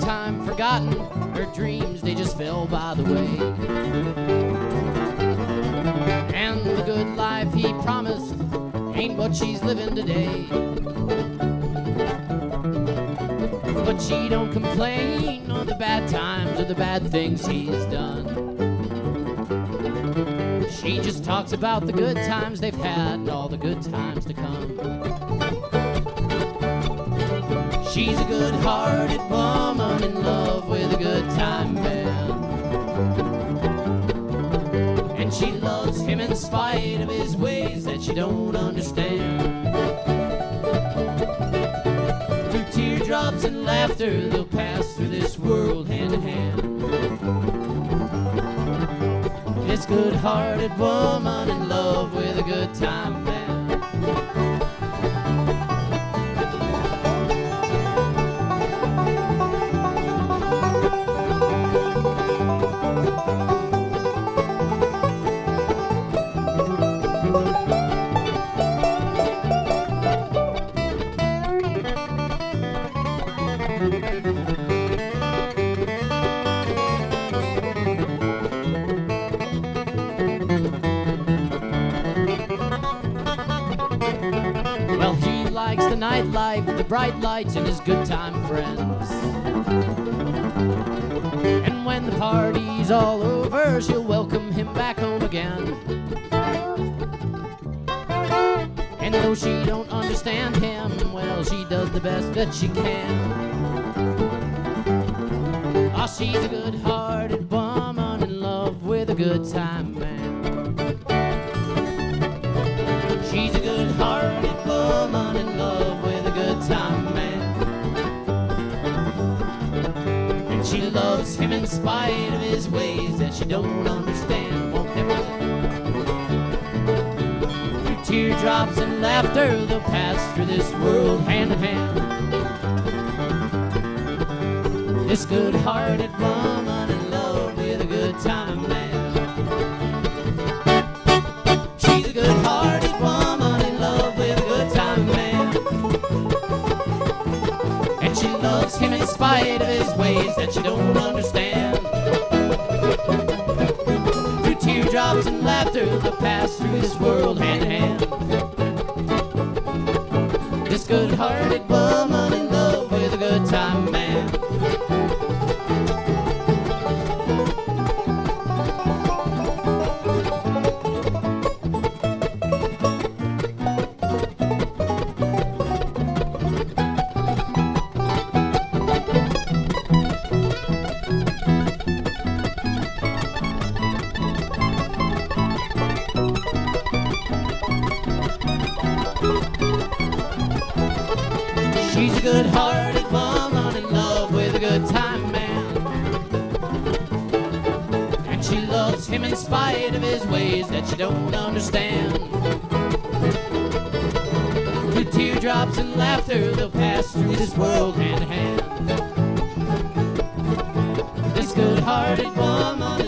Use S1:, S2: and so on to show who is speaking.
S1: time forgotten. Her dreams, they just fell by the way. And the good life he promised ain't what she's living today. But she don't complain of the bad times or the bad things he's done. She just talks about the good times they've had and all the good times to come. She's a good-hearted woman in love with a good-time man. And she loves him in spite of his ways that she don't understand. Through teardrops and laughter, they'll pass through this world hand in hand. This good-hearted woman in love with a good-time man. Well, he likes the nightlife, the bright lights, and his good time friends. And when the party's all over, she'll welcome him back home again. And though she don't understand him, well, she does the best that she can. Oh, she's a good-hearted woman in love with a good-time man. She's a good-hearted woman in love with a good-time man. And she loves him in spite of his ways that she don't understand. Won't never through teardrops and laughter, they'll pass through this world hand in hand. This good-hearted woman in love with a good-time man. She's a good-hearted woman in love with a good-time man. And she loves him in spite of his ways that she don't understand. Through teardrops and laughter, they'll pass through this world hand in hand. This good-hearted woman in love with a good-time man. She's a good-hearted woman in love with a good-time man. And she loves him in spite of his ways that she don't understand. Through teardrops and laughter, they'll pass through this world hand in hand. This good-hearted woman